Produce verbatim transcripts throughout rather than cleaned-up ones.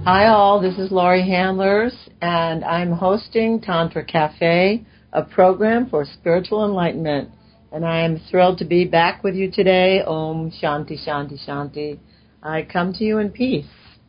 Hi all, this is Laurie Handlers, and I'm hosting Tantra Cafe, a program for spiritual enlightenment. And I am thrilled to be back with you today. Om Shanti Shanti Shanti. I come to you in peace.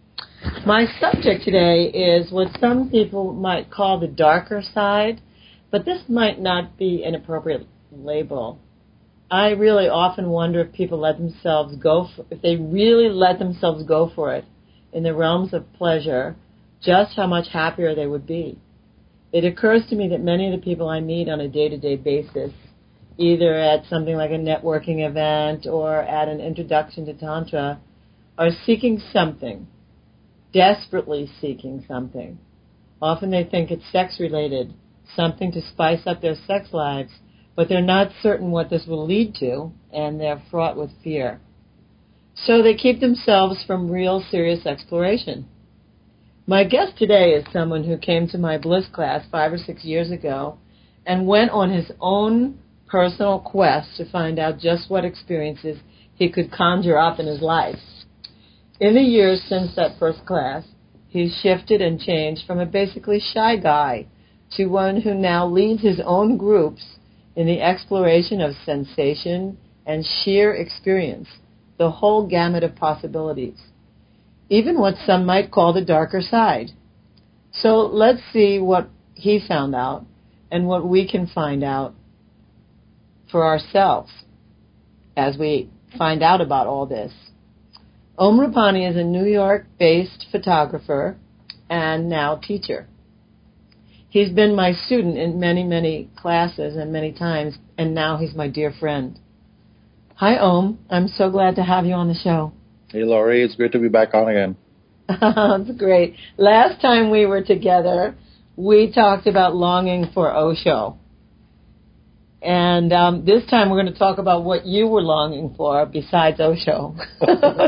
My subject today is what some people might call the darker side, but this might not be an appropriate label. I really often wonder if people let themselves go, for, if they really let themselves go for it in the realms of pleasure, just how much happier they would be. It occurs to me that many of the people I meet on a day-to-day basis, either at something like a networking event or at an introduction to Tantra, are seeking something, desperately seeking something. Often they think it's sex-related, something to spice up their sex lives, but they're not certain what this will lead to, and they're fraught with fear. So they keep themselves from real serious exploration. My guest today is someone who came to my Bliss class five or six years ago and went on his own personal quest to find out just what experiences he could conjure up in his life. In the years since that first class, he's shifted and changed from a basically shy guy to one who now leads his own groups in the exploration of sensation and sheer experience, the whole gamut of possibilities, even what some might call the darker side. So let's see what he found out and what we can find out for ourselves as we find out about all this. Om Rupani is a New York-based photographer and now teacher. He's been my student in many, many classes and many times, and now he's my dear friend. Hi, Om. I'm so glad to have you on the show. Hey, Laurie. It's great to be back on again. That's great. Last time we were together, we talked about longing for Osho. And um, this time we're going to talk about what you were longing for besides Osho. uh.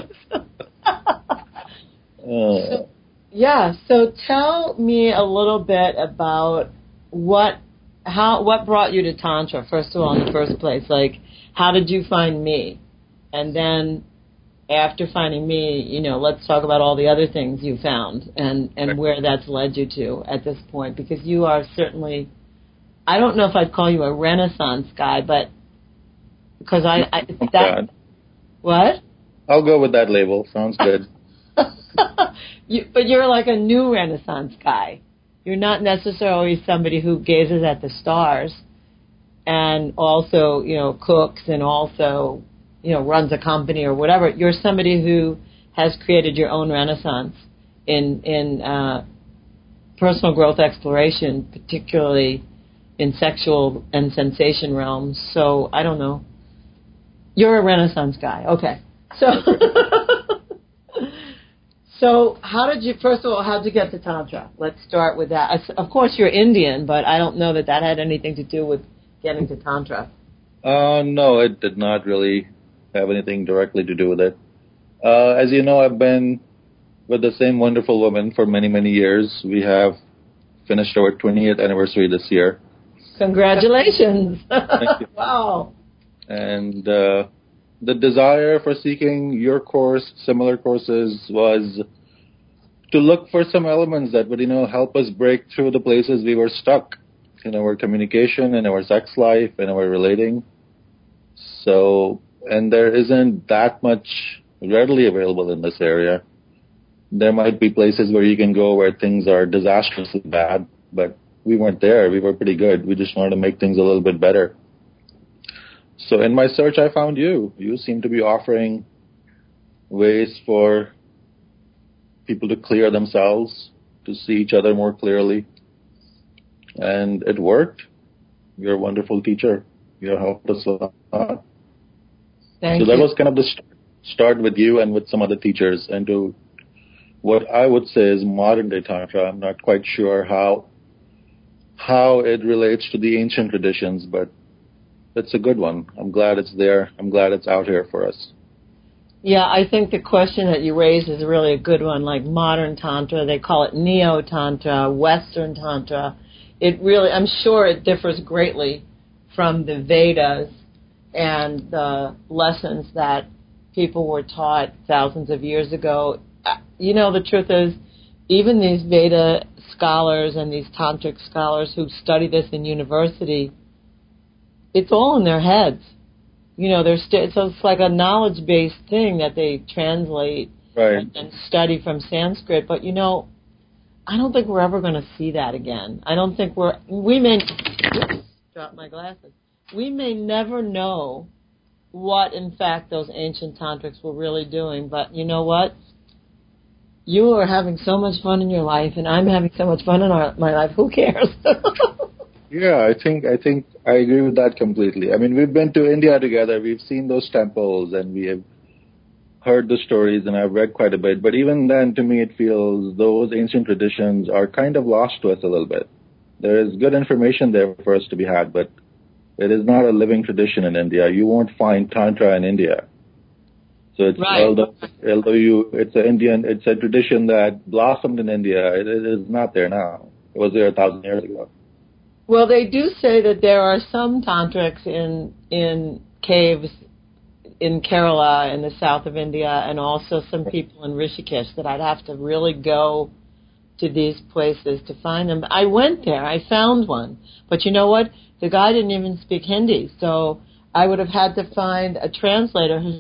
so, yeah, so tell me a little bit about what how what brought you to Tantra, first of all, in the first place. Like, how did you find me? And then after finding me, you know, let's talk about all the other things you found and, and where that's led you to at this point, because you are certainly, I don't know if I'd call you a Renaissance guy, but because I, I that, God. What? I'll go with that label. Sounds good. you, but you're like a new Renaissance guy. You're not necessarily somebody who gazes at the stars and also, you know, cooks and also, you know, runs a company or whatever. You're somebody who has created your own renaissance in in uh, personal growth exploration, particularly in sexual and sensation realms. So, I don't know. You're a Renaissance guy. Okay. So, so how did you, first of all, how did you get to Tantra? Let's start with that. Of course, you're Indian, but I don't know that that had anything to do with getting to Tantra. Uh, no, it did not really have anything directly to do with it. Uh, as you know, I've been with the same wonderful woman for many, many years. We have finished our twentieth anniversary this year. Congratulations. Thank you. Wow. And uh, the desire for seeking your course, similar courses, was to look for some elements that would, you know, help us break through the places we were stuck in our communication, in our sex life, in our relating. So, and there isn't that much readily available in this area. There might be places where you can go where things are disastrously bad, but we weren't there. We were pretty good. We just wanted to make things a little bit better. So in my search, I found you. You seem to be offering ways for people to clear themselves, to see each other more clearly. And it worked. You're a wonderful teacher. You helped us a lot. Thank so that you. was kind of the start with you and with some other teachers into what I would say is modern day Tantra. I'm not quite sure how how it relates to the ancient traditions, but it's a good one. I'm glad it's there. I'm glad it's out here for us. Yeah, I think the question that you raised is really a good one, like modern Tantra. They call it Neo-Tantra, Western Tantra. It really, I'm sure it differs greatly from the Vedas and the lessons that people were taught thousands of years ago. You know, the truth is, even these Veda scholars and these tantric scholars who study this in university, it's all in their heads. You know, they're st- so it's like a knowledge-based thing that they translate right. and, and study from Sanskrit. But, you know, I don't think we're ever going to see that again. I don't think we're, we may, oops, drop my glasses. We may never know what, in fact, those ancient tantrics were really doing. But you know what? You are having so much fun in your life, and I'm having so much fun in our, my life. Who cares? Yeah, I think I think I agree with that completely. I mean, we've been to India together. We've seen those temples, and we have heard the stories, and I've read quite a bit. But even then, to me, it feels those ancient traditions are kind of lost to us a little bit. There is good information there for us to be had, but it is not a living tradition in India. You won't find Tantra in India. So it's right. although, although you, it's an Indian, it's a tradition that blossomed in India. It, it is not there now. It was there a thousand years ago. Well, they do say that there are some tantrics in in caves in Kerala in the south of India, and also some people in Rishikesh that I'd have to really go to these places to find them. I went there. I found one. But you know what? The guy didn't even speak Hindi, so I would have had to find a translator who...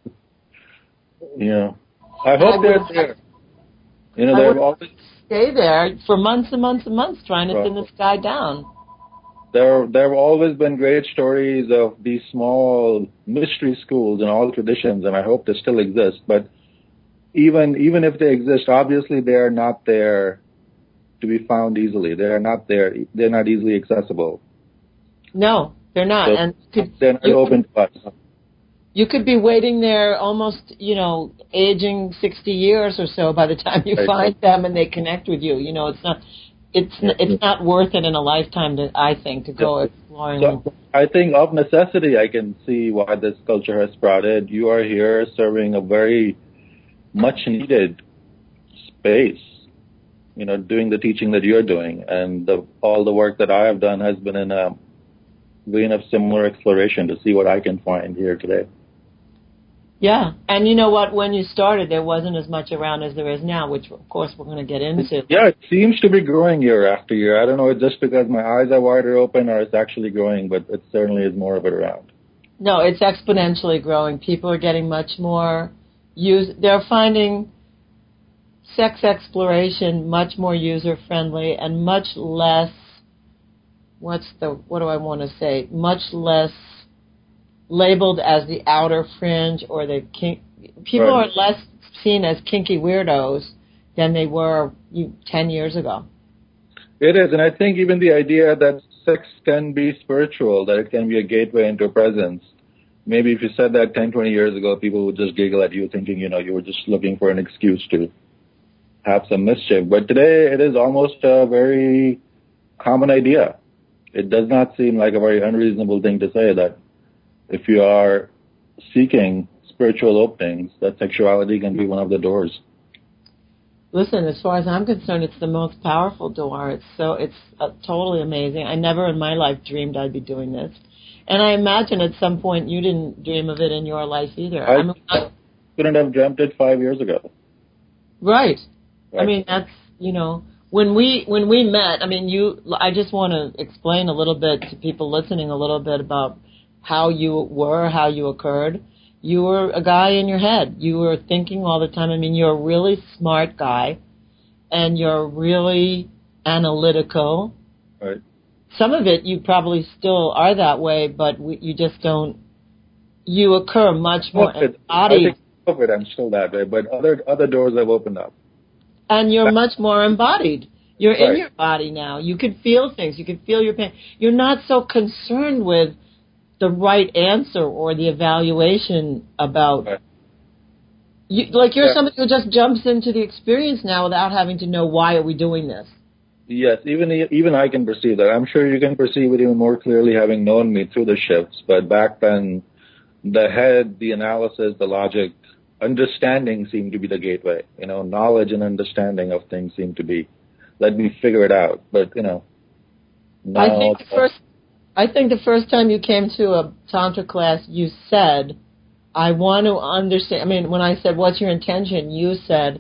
Yeah. I hope I they're there. You know, they're always... stay there for months and months and months trying to right. pin this guy down. There, there have always been great stories of these small mystery schools in all traditions, and I hope they still exist. But even even if they exist, obviously they are not there to be found easily. They are not there. They're not easily accessible. No, they're not. So and could, they're not open to us. You could be waiting there almost, you know, aging sixty years or so by the time you right. find them and they connect with you. You know, it's not... It's yeah. it's not worth it in a lifetime, to, I think, to go yeah. exploring. So I think of necessity, I can see why this culture has sprouted. You are here serving a very much needed space, you know, doing the teaching that you're doing. And the, all the work that I have done has been in a vein of similar exploration to see what I can find here today. Yeah, and you know what? When you started, there wasn't as much around as there is now, which, of course, we're going to get into. Yeah, it seems to be growing year after year. I don't know, it's just because my eyes are wider open or it's actually growing, but it certainly is more of it around. No, it's exponentially growing. People are getting much more use. They're finding sex exploration much more user-friendly and much less, what's the, what do I want to say, much less labeled as the outer fringe or the kink. People right. are less seen as kinky weirdos than they were you, ten years ago. It is, and I think even the idea that sex can be spiritual, that it can be a gateway into a presence. Maybe if you said that ten, twenty years ago, people would just giggle at you thinking, you know, you were just looking for an excuse to have some mischief. But today it is almost a very common idea. It does not seem like a very unreasonable thing to say that if you are seeking spiritual openings, that sexuality can be one of the doors. Listen, as far as I'm concerned, it's the most powerful door. It's so it's uh, totally amazing. I never in my life dreamed I'd be doing this, and I imagine at some point you didn't dream of it in your life either. I, I, mean, I couldn't have dreamt it five years ago. Right. right. I mean, that's you know when we when we met. I mean, you. I just want to explain a little bit to people listening a little bit about how you were, how you occurred. You were a guy in your head. You were thinking all the time. I mean, you're a really smart guy, and you're really analytical. Right. Some of it you probably still are that way, but we, you just don't. You occur much more embodied. I think of it, I'm still that way, but other other doors have opened up. And you're much more embodied. You're right. in your body now. You can feel things. You can feel your pain. You're not so concerned with the right answer or the evaluation about, right. you, like you're yeah. somebody who just jumps into the experience now without having to know why are we doing this. Yes, even even I can perceive that. I'm sure you can perceive it even more clearly having known me through the shifts. But back then, the head, the analysis, the logic, understanding seemed to be the gateway. You know, knowledge and understanding of things seemed to be, let me figure it out. But, you know, now... I think the first... I think the first time you came to a Tantra class, you said, I want to understand. I mean, when I said, what's your intention? You said,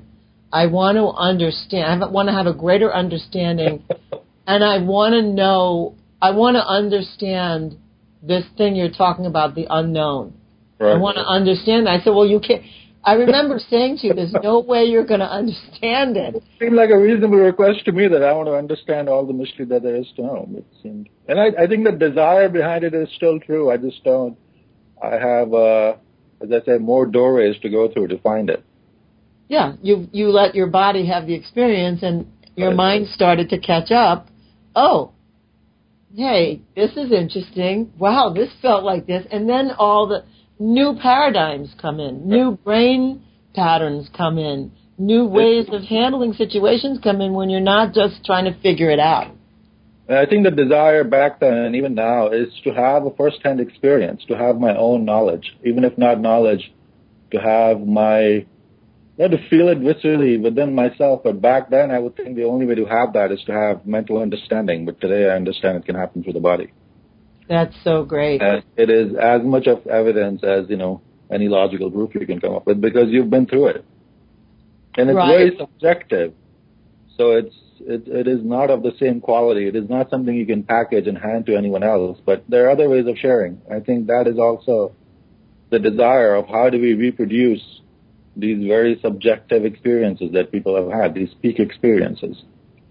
I want to understand. I want to have a greater understanding, and I want to know. I want to understand this thing you're talking about, the unknown. Right. I want to understand. I said, well, you can't. I remember saying to you, there's no way you're going to understand it. It seemed like a reasonable request to me that I want to understand all the mystery that there is to know. It seemed, and I, I think the desire behind it is still true. I just don't. I have, uh, as I say, more doorways to go through to find it. Yeah, you you let your body have the experience, and your right. mind started to catch up. Oh, hey, this is interesting. Wow, this felt like this, and then all the new paradigms come in, new brain patterns come in, new ways of handling situations come in when you're not just trying to figure it out. I think the desire back then and even now is to have a first-hand experience, to have my own knowledge, even if not knowledge, to have my, not to feel it viscerally within myself. But back then I would think the only way to have that is to have mental understanding. But today I understand it can happen through the body. That's so great. And it is as much of evidence as, you know, any logical proof you can come up with because you've been through it. And it's right. very subjective. So it's it, it is not of the same quality. It is not something you can package and hand to anyone else. But there are other ways of sharing. I think that is also the desire of how do we reproduce these very subjective experiences that people have had, these peak experiences.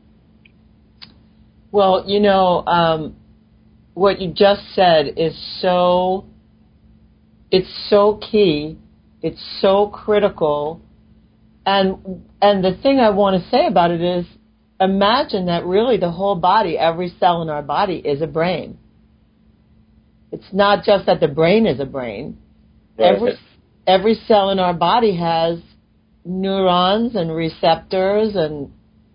Well, you know, um, what you just said is so, it's so key, it's so critical, and and the thing I want to say about it is, imagine that really the whole body, every cell in our body is a brain. It's not just that the brain is a brain. Right. Every every cell in our body has neurons and receptors and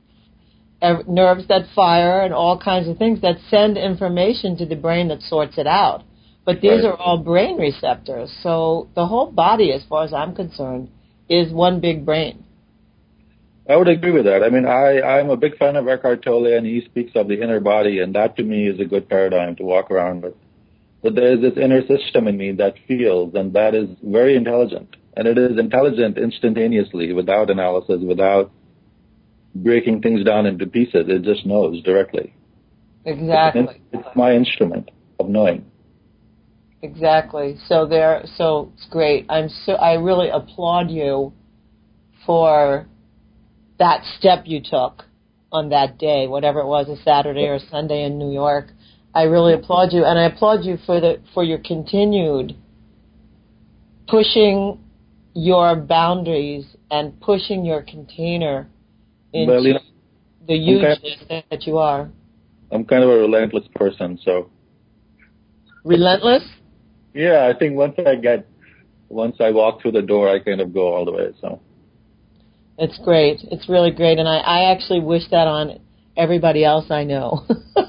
nerves that fire and all kinds of things that send information to the brain that sorts it out. But these right. are all brain receptors. So the whole body, as far as I'm concerned, is one big brain. I would agree with that. I mean, I, I'm a big fan of Eckhart Tolle, and he speaks of the inner body, and that to me is a good paradigm to walk around with. But there is this inner system in me that feels, and that is very intelligent. And it is intelligent instantaneously, without analysis, without breaking things down into pieces. It just knows directly. Exactly. It's, it's my instrument of knowing. Exactly. So there. So it's great. I'm so. I really applaud you for that step you took on that day, whatever it was, a Saturday or Sunday in New York. I really applaud you, and I applaud you for the for your continued pushing your boundaries and pushing your container into well, you know, the hugeness kind of, that you are. I'm kind of a relentless person, so. Relentless? Yeah, I think once I get, once I walk through the door, I kind of go all the way, so. It's great. It's really great, and I, I actually wish that on everybody else I know.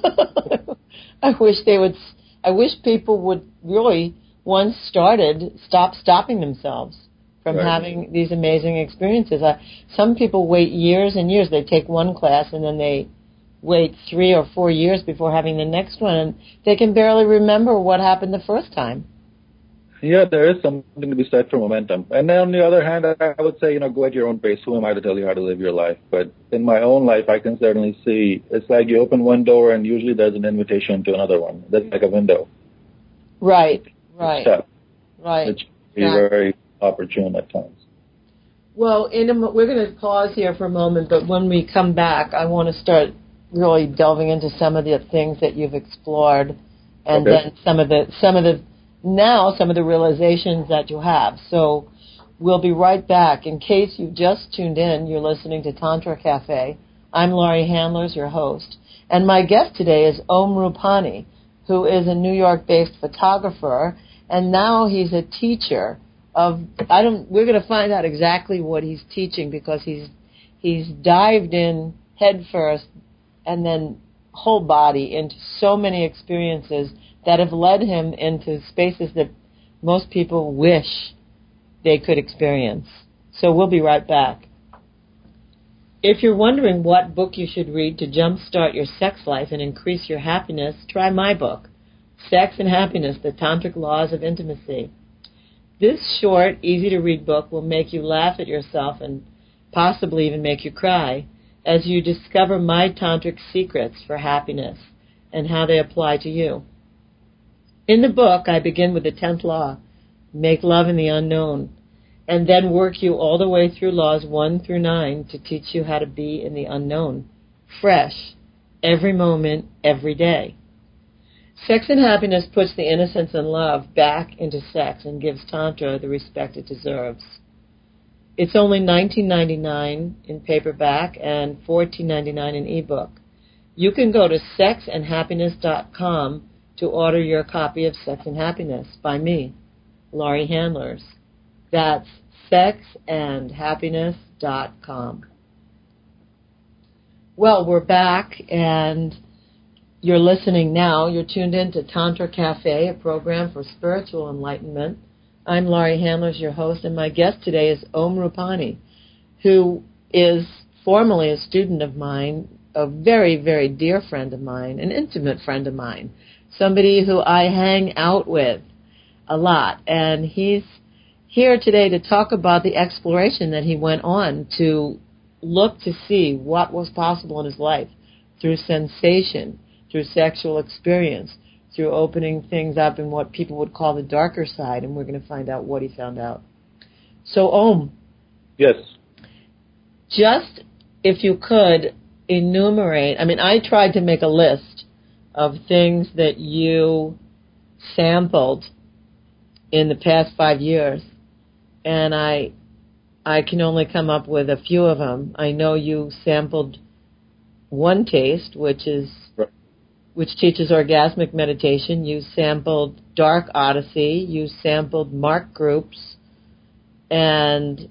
I wish they would, I wish people would really, once started, stop stopping themselves from right. having these amazing experiences. I, some people wait years and years. They take one class and then they wait three or four years before having the next one, and they can barely remember what happened the first time. Yeah, there is something to be said for momentum. And then on the other hand, I would say, you know, go at your own pace. Who am I to tell you how to live your life? But in my own life, I can certainly see it's like you open one door and usually there's an invitation to another one. That's like a window. Right, right, step, right. which can be exactly. very opportune at times. Well, in a, we're going to pause here for a moment, but when we come back, I want to start really delving into some of the things that you've explored, and okay. then some of the some of the now some of the realizations that you have. So we'll be right back. In case you've just tuned in, you're listening to Tantra Cafe. I'm Laurie Handlers, your host, and my guest today is Om Rupani, who is a New York-based photographer, and now he's a teacher of. I don't. We're going to find out exactly what he's teaching because he's he's dived in head first and then whole body into so many experiences that have led him into spaces that most people wish they could experience. So we'll be right back. If you're wondering what book you should read to jumpstart your sex life and increase your happiness, try my book, Sex and Happiness, The Tantric Laws of Intimacy. This short, easy-to-read book will make you laugh at yourself and possibly even make you cry, as you discover my tantric secrets for happiness and how they apply to you. In the book, I begin with the tenth law, make love in the unknown, and then work you all the way through laws one through nine to teach you how to be in the unknown, fresh, every moment, every day. Sex and Happiness puts the innocence and love back into sex and gives Tantra the respect it deserves. It's only nineteen ninety-nine dollars in paperback and fourteen ninety-nine dollars in ebook. You can go to sex and happiness dot com to order your copy of Sex and Happiness by me, Laurie Handlers. That's sex and happiness dot com. Well, we're back, and you're listening now. You're tuned in to Tantra Cafe, a program for spiritual enlightenment. I'm Laurie Handlers, your host, and my guest today is Om Rupani, who is formerly a student of mine, a very, very dear friend of mine, an intimate friend of mine, somebody who I hang out with a lot. And he's here today to talk about the exploration that he went on to look to see what was possible in his life through sensation, through sexual experience, through opening things up in what people would call the darker side, and we're going to find out what he found out. So, Om. Yes. Just, if you could, enumerate, I mean, I tried to make a list of things that you sampled in the past five years, and I I can only come up with a few of them. I know you sampled One Taste, which is right. which teaches orgasmic meditation. You sampled Dark Odyssey. You sampled Mark groups and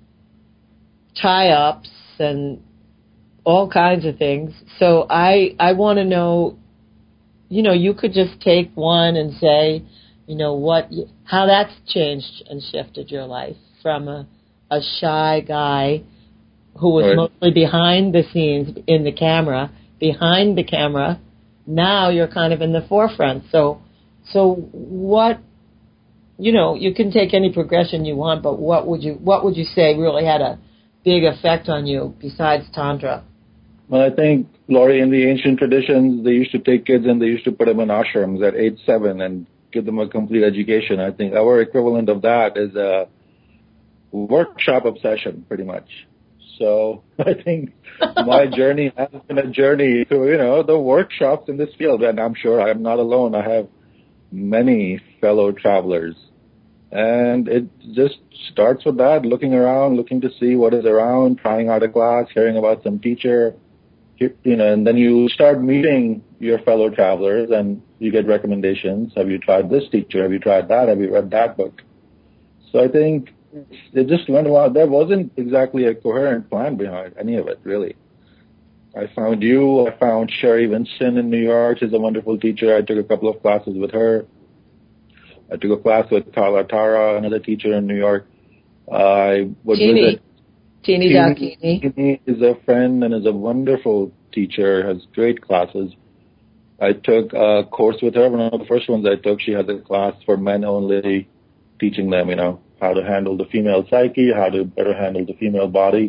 tie-ups and all kinds of things. So I I want to know, you know, you could just take one and say, you know, what, how that's changed and shifted your life from a, a shy guy who was right. mostly behind the scenes in the camera, behind the camera. Now you're kind of in the forefront. So, so what, you know, you can take any progression you want, but what would you, what would you say really had a big effect on you besides Tantra? Well, I think, Laurie, in the ancient traditions, they used to take kids and they used to put them in ashrams at age seven and give them a complete education. I think our equivalent of that is a workshop obsession, pretty much. So I think my journey has been a journey to, you know, the workshops in this field. And I'm sure I'm not alone. I have many fellow travelers. And it just starts with that, looking around, looking to see what is around, trying out a class, hearing about some teacher, you know, and then you start meeting your fellow travelers and you get recommendations. Have you tried this teacher? Have you tried that? Have you read that book? So I think it just went around. There wasn't exactly a coherent plan behind any of it, really. I found you. I found Sherry Winston in New York. She's a wonderful teacher. I took a couple of classes with her. I took a class with Tala Tara, another teacher in New York. I would Teeny. visit. Teeny Dakini. Teeny is a friend and is a wonderful teacher, has great classes. I took a course with her. One of the first ones I took, she had a class for men only, teaching them, you know, how to handle the female psyche, how to better handle the female body.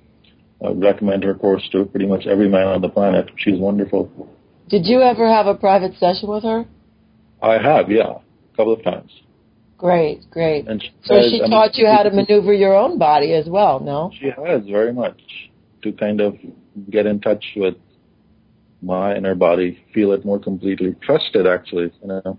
I would recommend her course to pretty much every man on the planet. She's wonderful. Did you ever have a private session with her? I have, yeah, a couple of times. Great, great. And she so has, she I taught mean, you how to maneuver your own body as well, no? She has, very much, to kind of get in touch with my inner body, feel it more completely, trust it, actually, you know.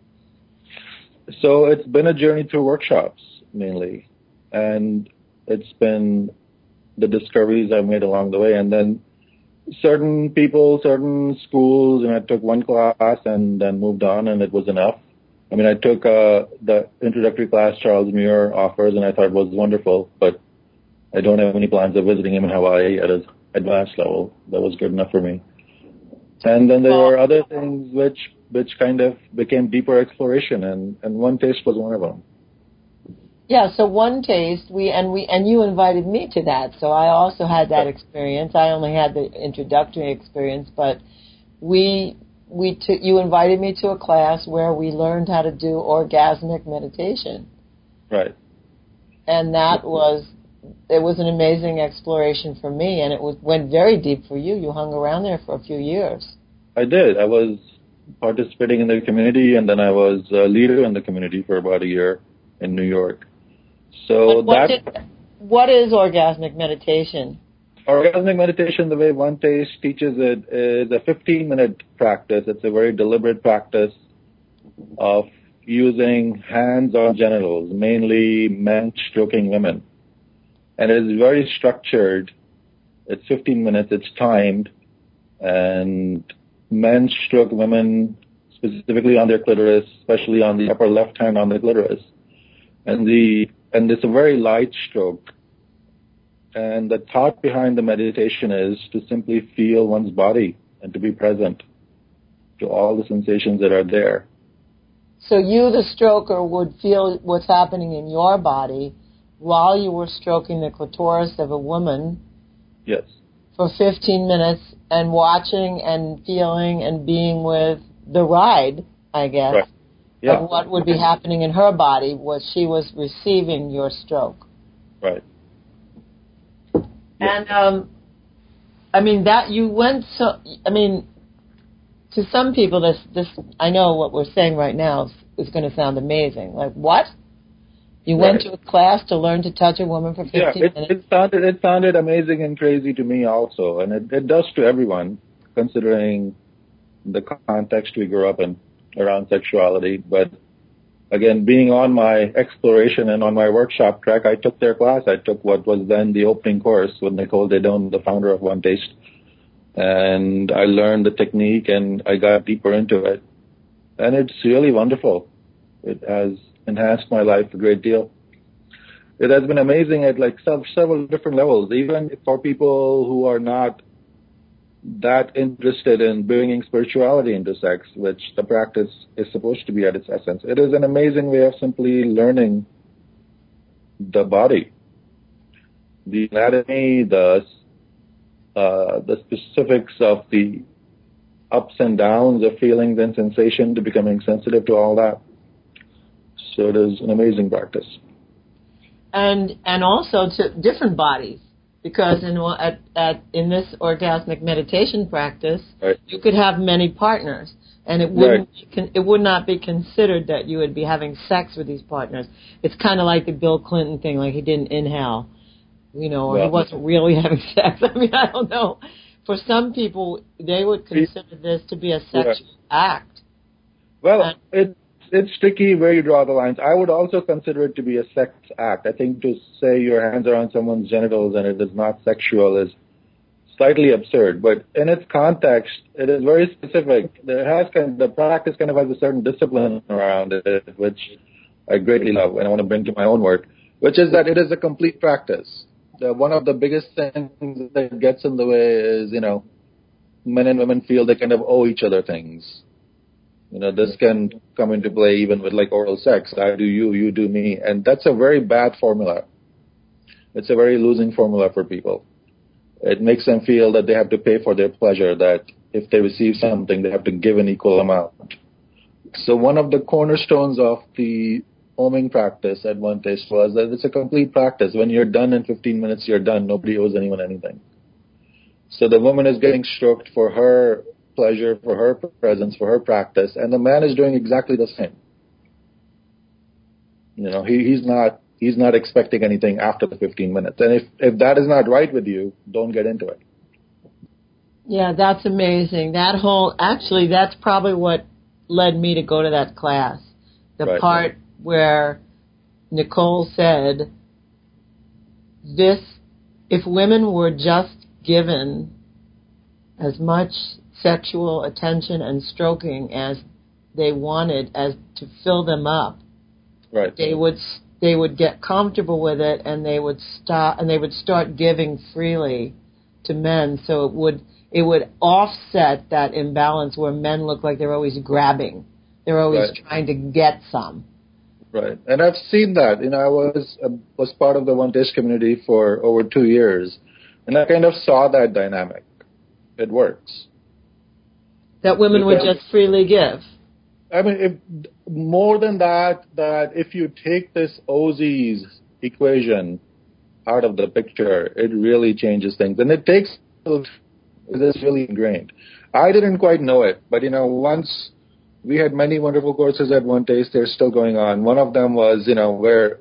So it's been a journey through workshops, mainly, and it's been the discoveries I've made along the way, and then certain people, certain schools, and I took one class and then moved on, and it was enough. I mean, I took uh, the introductory class Charles Muir offers, and I thought it was wonderful, but I don't have any plans of visiting him in Hawaii at his advanced level. That was good enough for me. And then there were other things which which kind of became deeper exploration, and, and One Taste was one of them. Yeah, so One Taste, we and we and you invited me to that, so I also had that experience. I only had the introductory experience, but we we took you invited me to a class where we learned how to do orgasmic meditation. Right. And that was it was an amazing exploration for me, and it was, went very deep for you. You hung around there for a few years. I did. I was participating in the community, and then I was a leader in the community for about a year in New York. So what, that. did, what is orgasmic meditation? Orgasmic meditation, the way Vantes teaches it, is a fifteen-minute practice. It's a very deliberate practice of using hands on genitals, mainly men stroking women. And it is very structured. It's fifteen minutes, it's timed, and men stroke women specifically on their clitoris, especially on the upper left hand on the clitoris. And the and it's a very light stroke. And the thought behind the meditation is to simply feel one's body and to be present to all the sensations that are there. So you, the stroker, would feel what's happening in your body while you were stroking the clitoris of a woman. Yes. For fifteen minutes and watching and feeling and being with the ride, I guess, right. yeah. of what would be happening in her body was she was receiving your stroke. Right. And, um, I mean, that you went so, I mean, to some people, this, this, I know what we're saying right now is, is going to sound amazing. Like, what? You right. went to a class to learn to touch a woman for fifteen yeah, it, minutes? It sounded, it sounded amazing and crazy to me also, and it, it does to everyone, considering the context we grew up in around sexuality. But again, being on my exploration and on my workshop track, I took their class. I took what was then the opening course with Nicole Dedone, the founder of One Taste. And I learned the technique and I got deeper into it. And it's really wonderful. It has enhanced my life a great deal. It has been amazing at like several different levels, even for people who are not that interested in bringing spirituality into sex, which the practice is supposed to be at its essence. It is an amazing way of simply learning the body, the anatomy, the uh, the specifics of the ups and downs of feelings and sensation, to becoming sensitive to all that. So it is an amazing practice. And and also to different bodies. Because in at, at in this orgasmic meditation practice, right. you could have many partners, and it wouldn't right. it would not be considered that you would be having sex with these partners. It's kind of like the Bill Clinton thing, like he didn't inhale, you know, or well, he wasn't really having sex. I mean, I don't know. For some people, they would consider this to be a sexual right. act. Well, and, it. It's tricky where you draw the lines. I would also consider it to be a sex act. I think to say your hands are on someone's genitals and it is not sexual is slightly absurd. But in its context, it is very specific. There has kind of, the practice kind of has a certain discipline around it, which I greatly love and I want to bring to my own work, which is that it is a complete practice. The, one of the biggest things that gets in the way is, you know, men and women feel they kind of owe each other things. You know, this can come into play even with like oral sex. I do you, you do me. And that's a very bad formula. It's a very losing formula for people. It makes them feel that they have to pay for their pleasure, that if they receive something, they have to give an equal amount. So one of the cornerstones of the oming practice at One Taste was that it's a complete practice. When you're done in fifteen minutes, you're done. Nobody owes anyone anything. So the woman is getting stroked for her pleasure, for her presence, for her practice, and the man is doing exactly the same. You know, he, he's not he's not expecting anything after the fifteen minutes. And if, if that is not right with you, don't get into it. Yeah, that's amazing. That whole, actually, that's probably what led me to go to that class. The right, part right. where Nicole said, this, if women were just given as much sexual attention and stroking as they wanted, as to fill them up, right. they would they would get comfortable with it, and they would stop and they would start giving freely to men. So it would it would offset that imbalance where men look like they're always grabbing, they're always right. trying to get some. Right, and I've seen that. You know, I was uh, was part of the One Taste community for over two years, and I kind of saw that dynamic. It works. That women would just freely give. I mean, if, more than that, that if you take this O Z's equation out of the picture, it really changes things. And it takes, it's really ingrained. I didn't quite know it, but, you know, once we had many wonderful courses at One Taste, they're still going on. One of them was, you know, where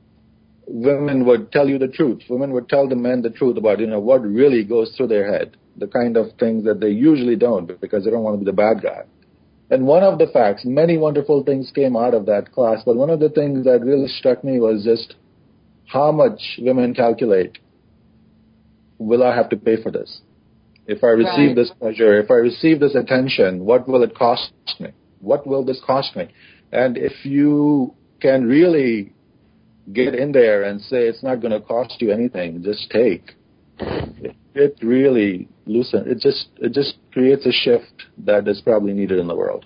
women would tell you the truth. Women would tell the men the truth about, you know, what really goes through their head, the kind of things that they usually don't because they don't want to be the bad guy. And one of the facts, many wonderful things came out of that class, but one of the things that really struck me was just how much women calculate, will I have to pay for this? If I receive Right. this pleasure, if I receive this attention, what will it cost me? What will this cost me? And if you can really get in there and say it's not going to cost you anything, just take, it, it really loosens. It just it just creates a shift that is probably needed in the world.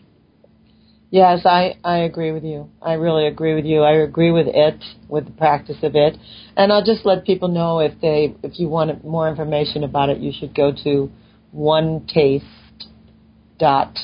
Yes, I, I agree with you. I really agree with you. I agree with it, with the practice of it. And I'll just let people know if they if you want more information about it, you should go to one taste dot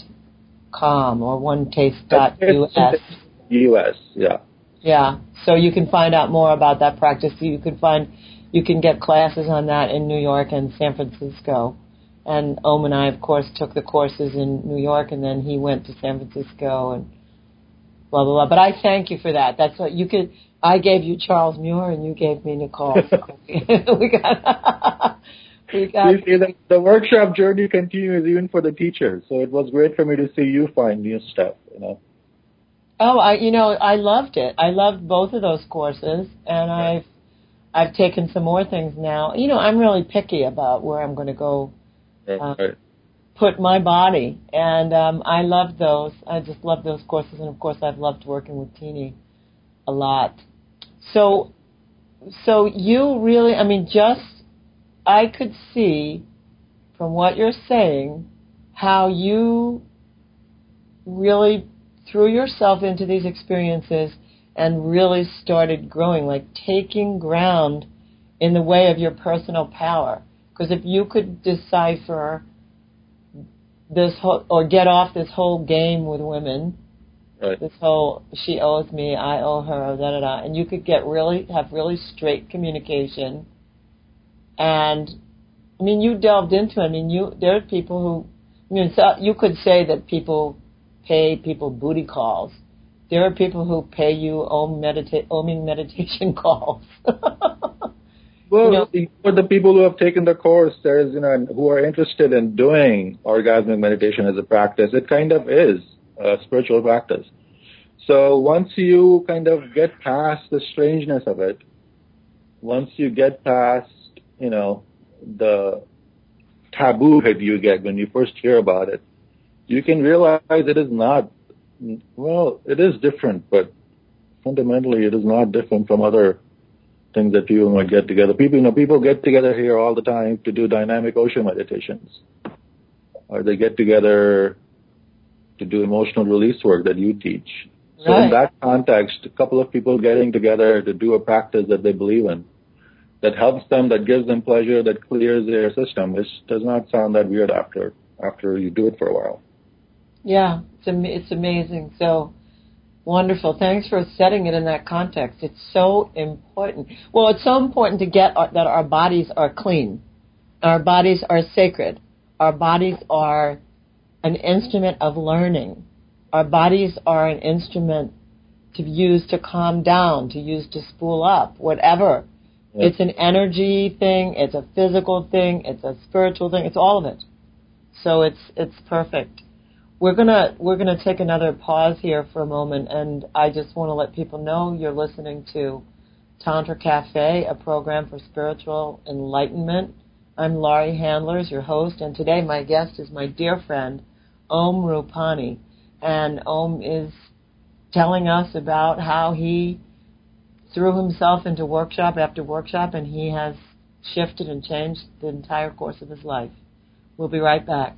com or one taste dot U S. U S, yeah. Yeah. So you can find out more about that practice. You can find you can get classes on that in New York and San Francisco. And Om and I, of course, took the courses in New York, and then he went to San Francisco, and blah blah blah. But I thank you for that. That's what you could. I gave you Charles Muir, and you gave me Nicole. we got. we got. You see, the, the workshop journey continues even for the teachers. So it was great for me to see you find new stuff. You know. Oh, I you know I loved it. I loved both of those courses, and I've I've taken some more things now. You know, I'm really picky about where I'm going to go. Uh, right. Put my body, and um, I love those. I just love those courses, and of course, I've loved working with Teenie a lot. So, so you really, I mean, just I could see from what you're saying how you really threw yourself into these experiences and really started growing, like taking ground in the way of your personal power. Because if you could decipher this whole, or get off this whole game with women, right. this whole she owes me, I owe her, da da da, and you could get really have really straight communication. And I mean, you delved into it. I mean, you there are people who, I mean, so you could say that people pay people booty calls. There are people who pay you om medita- oming meditation calls. Well, you know, for the people who have taken the course, there's, you know, and who are interested in doing orgasmic meditation as a practice, it kind of is a spiritual practice. So once you kind of get past the strangeness of it, once you get past, you know, the taboo that you get when you first hear about it, you can realize it is not, well, it is different, but fundamentally it is not different from other things that people might get together. People, you know, people get together here all the time to do dynamic Osho meditations, or they get together to do emotional release work that you teach. So right. in that context, a couple of people getting together to do a practice that they believe in, that helps them, that gives them pleasure, that clears their system, it does not sound that weird after after you do it for a while. Yeah, it's am- it's amazing. So wonderful. Thanks for setting it in that context. It's so important. Well, it's so important to get our, that our bodies are clean. Our bodies are sacred. Our bodies are an instrument of learning. Our bodies are an instrument to use to calm down, to use to spool up, whatever. Yeah. It's an energy thing. It's a physical thing. It's a spiritual thing. It's all of it. So it's it's perfect. We're gonna we're gonna take another pause here for a moment, and I just want to let people know you're listening to Tantra Cafe, a program for spiritual enlightenment. I'm Laurie Handlers, your host, and today my guest is my dear friend Om Rupani, and Om is telling us about how he threw himself into workshop after workshop, and he has shifted and changed the entire course of his life. We'll be right back.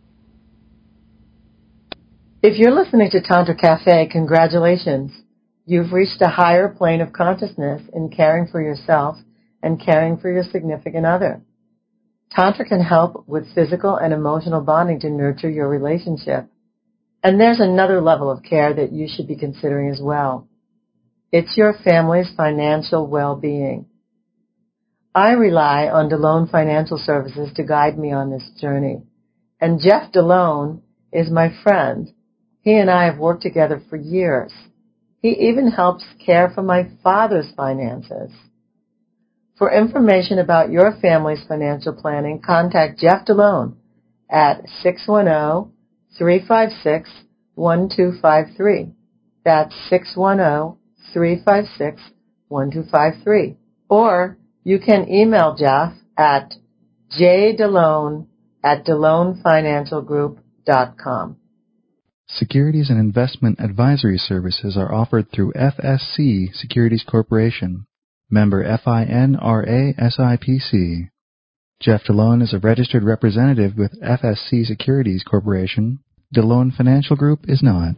If you're listening to Tantra Cafe, congratulations. You've reached a higher plane of consciousness in caring for yourself and caring for your significant other. Tantra can help with physical and emotional bonding to nurture your relationship. And there's another level of care that you should be considering as well. It's your family's financial well-being. I rely on DeLone Financial Services to guide me on this journey. And Jeff DeLone is my friend. He and I have worked together for years. He even helps care for my father's finances. For information about your family's financial planning, contact Jeff DeLone at six one zero, three five six, one two five three. That's six one zero, three five six, one two five three. Or you can email Jeff at jdelone at delone financial group dot com. Securities and investment advisory services are offered through F S C Securities Corporation, member FINRA S I P C. Jeff DeLone is a registered representative with F S C Securities Corporation. DeLone Financial Group is not.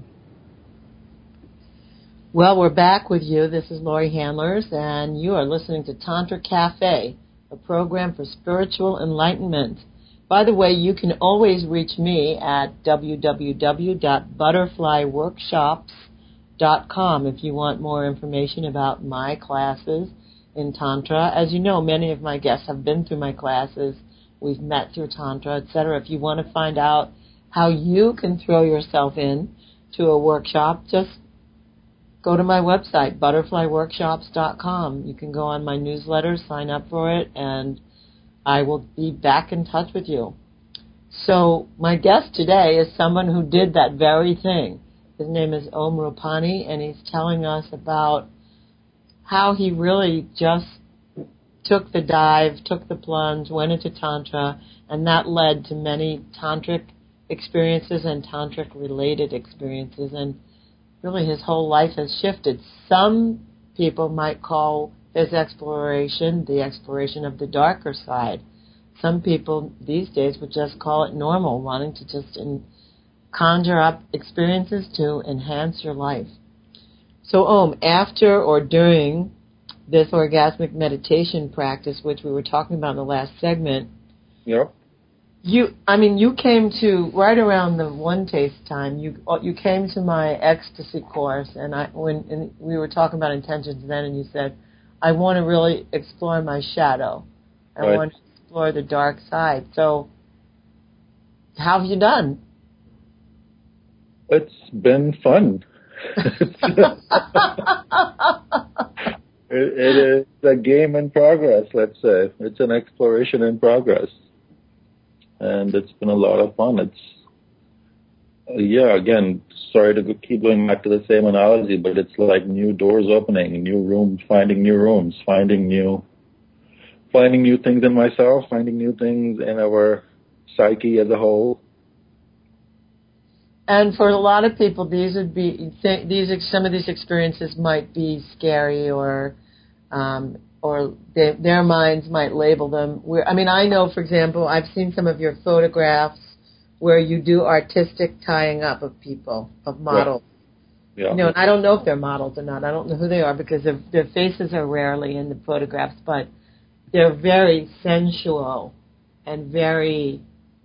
Well, we're back with you. This is Lori Handlers, and you are listening to Tantra Cafe, a program for spiritual enlightenment. By the way, you can always reach me at w w w dot butterfly workshops dot com if you want more information about my classes in Tantra. As you know, many of my guests have been through my classes. We've met through Tantra, et cetera. If you want to find out how you can throw yourself in to a workshop, just go to my website, butterfly workshops dot com. You can go on my newsletter, sign up for it, and I will be back in touch with you. So my guest today is someone who did that very thing. His name is Om Rupani, and he's telling us about how he really just took the dive, took the plunge, went into Tantra, and that led to many tantric experiences and tantric-related experiences, and really his whole life has shifted. Some people might call his exploration the exploration of the darker side. Some people these days would just call it normal, wanting to just in, conjure up experiences to enhance your life. So, Om, after or during this orgasmic meditation practice, which we were talking about in the last segment, Yep. You, I mean, you came to right around the one taste time. You you came to my ecstasy course, and I when and we were talking about intentions then, and you said, I want to really explore my shadow. I Right. want to explore the dark side. So, how have you done? It's been fun. it, it is a game in progress, let's say. It's an exploration in progress. And it's been a lot of fun. It's, uh, yeah, again, sorry to keep going back to the same analogy, but it's like new doors opening, new rooms, finding new rooms, finding new, finding new things in myself, finding new things in our psyche as a whole. And for a lot of people, these would be these some of these experiences might be scary, or um, or they, their minds might label them. Where, I mean, I know, for example, I've seen some of your photographs where you do artistic tying up of people, of models. Yeah. Yeah. You know, and I don't know if they're models or not. I don't know who they are because their, their faces are rarely in the photographs, but they're very sensual and very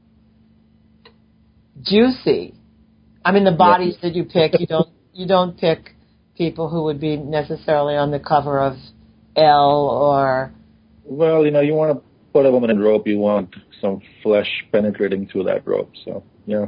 juicy. I mean, the bodies yeah. that you pick, you don't you don't pick people who would be necessarily on the cover of Elle or... Well, you know, you want to put a woman in rope, you want some flesh penetrating through that rope, so, yeah.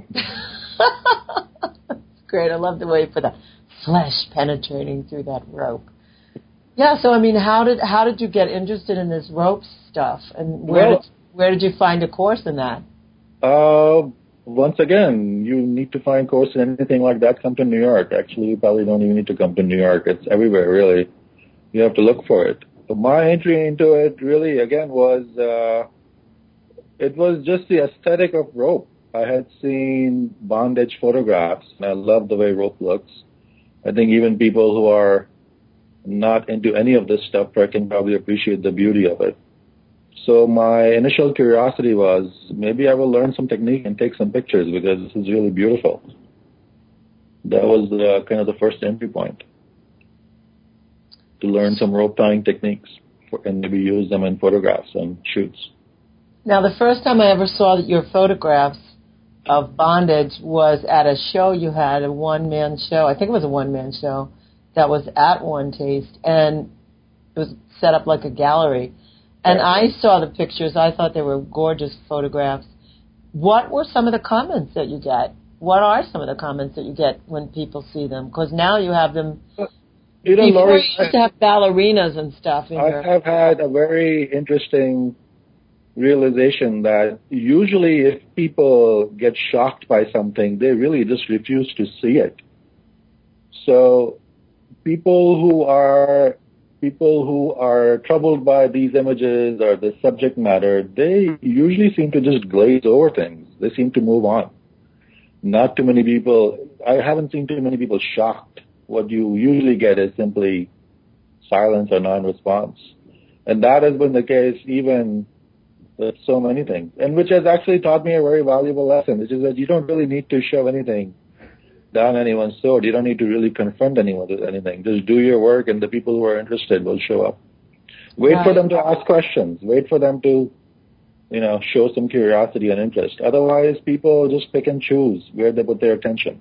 That's great. I love the way you put that. Flesh penetrating through that rope. Yeah, so, I mean, how did how did you get interested in this rope stuff? And where, well, did, where did you find a course in that? Uh, once again, you need to find course in anything like that, come to New York. Actually, you probably don't even need to come to New York. It's everywhere, really. You have to look for it. But my entry into it really, again, was, uh, it was just the aesthetic of rope. I had seen bondage photographs, and I love the way rope looks. I think even people who are not into any of this stuff can probably appreciate the beauty of it. So my initial curiosity was, maybe I will learn some technique and take some pictures because this is really beautiful. That was the, kind of the first entry point, to learn some rope tying techniques for, and maybe use them in photographs and shoots. Now, the first time I ever saw your photographs of bondage was at a show you had, a one-man show. I think it was a one-man show that was at One Taste, and it was set up like a gallery. And I saw the pictures. I thought they were gorgeous photographs. What were some of the comments that you get? What are some of the comments that you get when people see them? Because now you have them. You know, Before Laurie, you used to have ballerinas and stuff in I your... have had a very interesting realization that usually if people get shocked by something, they really just refuse to see it. So people who are people who are troubled by these images or the subject matter, they usually seem to just glaze over things. They seem to move on. Not too many people, I haven't seen too many people shocked. What you usually get is simply silence or non-response. And that has been the case even with so many things, and which has actually taught me a very valuable lesson, which is that you don't really need to shove anything down anyone's throat. You don't need to really confront anyone with anything. Just do your work, and the people who are interested will show up. Wait right. for them to ask questions. Wait for them to, you know, show some curiosity and interest. Otherwise, people just pick and choose where they put their attention.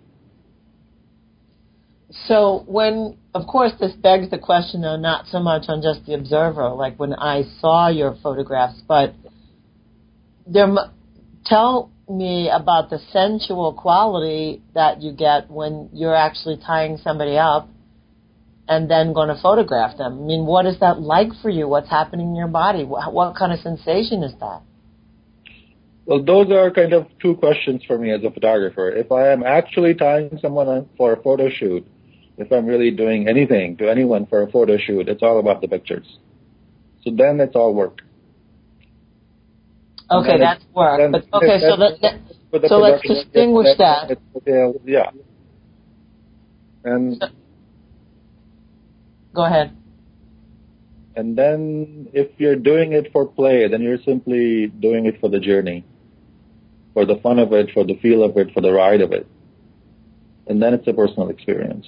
So when, of course, this begs the question, though, not so much on just the observer, like when I saw your photographs, but there, tell me about the sensual quality that you get when you're actually tying somebody up and then going to photograph them. I mean, what is that like for you? What's happening in your body? What, what kind of sensation is that? Well, those are kind of two questions for me as a photographer. If I am actually tying someone on for a photo shoot, if I'm really doing anything to anyone for a photo shoot, it's all about the pictures. So then it's all work. Okay, that's work. Then, but okay, so let, let, so let's distinguish that. Yeah. And so, go ahead. And then if you're doing it for play, then you're simply doing it for the journey, for the fun of it, for the feel of it, for the ride of it. And then it's a personal experience.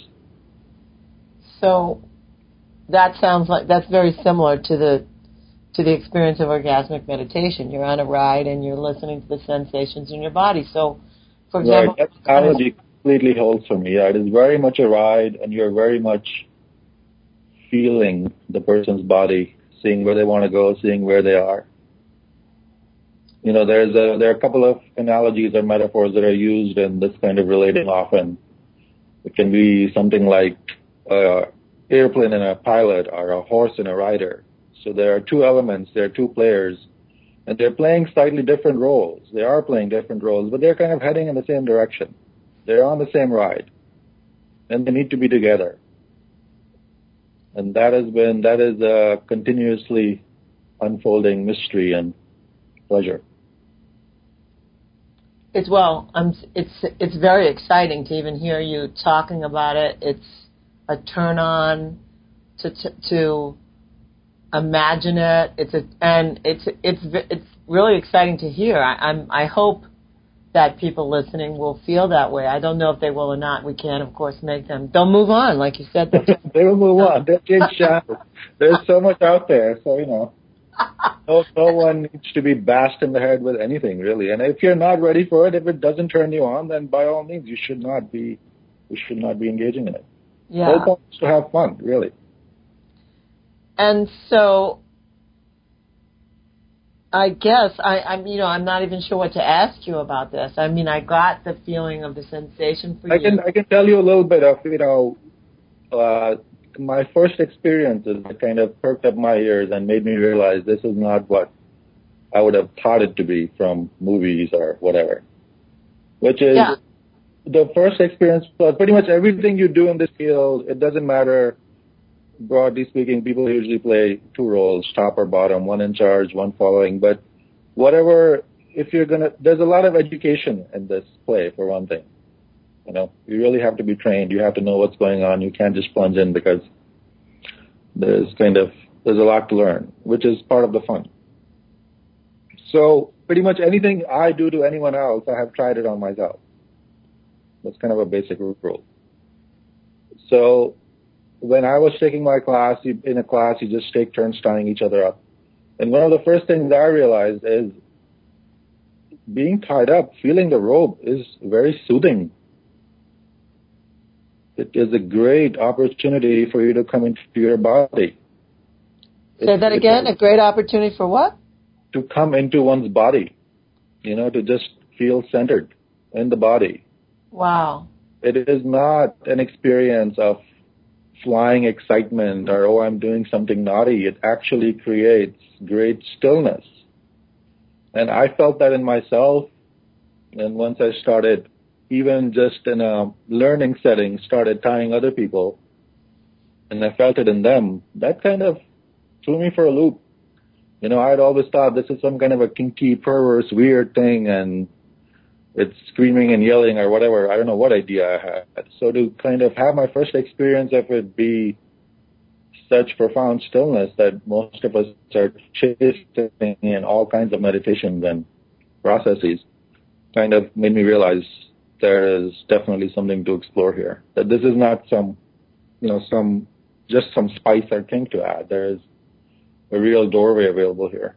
So that sounds like that's very similar to the to the experience of orgasmic meditation. You're on a ride and you're listening to the sensations in your body. So, for example... Right, that analogy completely holds for me. Yeah, it is very much a ride, and you're very much feeling the person's body, seeing where they want to go, seeing where they are. You know, there's a, there are a couple of analogies or metaphors that are used in this kind of relating often. It can be something like an airplane and a pilot, or a horse and a rider. So there are two elements, there are two players, and they're playing slightly different roles. They are playing different roles, but they're kind of heading in the same direction. They're on the same ride, and they need to be together. And that has been, that is a continuously unfolding mystery and pleasure. It's, well, um, it's, it's very exciting to even hear you talking about it. It's a turn on to, to, to imagine it. It's a, and it's, it's, it's really exciting to hear. I, I'm, I hope that people listening will feel that way. I don't know if they will or not. We can't, of course, make them. They'll move on, like you said. They will move on. They'll change channels. There's so much out there, so, you know, no, no one needs to be bashed in the head with anything, really. And if you're not ready for it, if it doesn't turn you on, then by all means, you should not be, you should not be engaging in it. Yeah. The whole point is to have fun, really. And so, I guess I, I'm, you know, I'm not even sure what to ask you about this. I mean, I got the feeling of the sensation for I you. can, I can tell you a little bit of, you know, uh, my first experiences that kind of perked up my ears and made me realize this is not what I would have thought it to be from movies or whatever. Which is, yeah. The first experience was pretty much everything you do in this field. It doesn't matter. Broadly speaking, people usually play two roles, top or bottom, one in charge, one following. But whatever, if you're going to, there's a lot of education in this play, for one thing. You know, you really have to be trained. You have to know what's going on. You can't just plunge in because there's kind of, there's a lot to learn, which is part of the fun. So pretty much anything I do to anyone else, I have tried it on myself. That's kind of a basic rule. So when I was taking my class, you, in a class, you just take turns tying each other up. And one of the first things I realized is being tied up, feeling the rope is very soothing. It is a great opportunity for you to come into your body. Say that again. A great opportunity for what? To come into one's body. You know, to just feel centered in the body. Wow. It is not an experience of flying excitement or, oh, I'm doing something naughty. It actually creates great stillness. And I felt that in myself. And once I started, even just in a learning setting, started tying other people, and I felt it in them, that kind of threw me for a loop. You know, I'd always thought this is some kind of a kinky, perverse, weird thing, and it's screaming and yelling or whatever. I don't know what idea I had. So to kind of have my first experience of it be such profound stillness that most of us are chasing in all kinds of meditations and processes kind of made me realize there is definitely something to explore here. That this is not some, you know, some, just some spice or kink to add. There is a real doorway available here.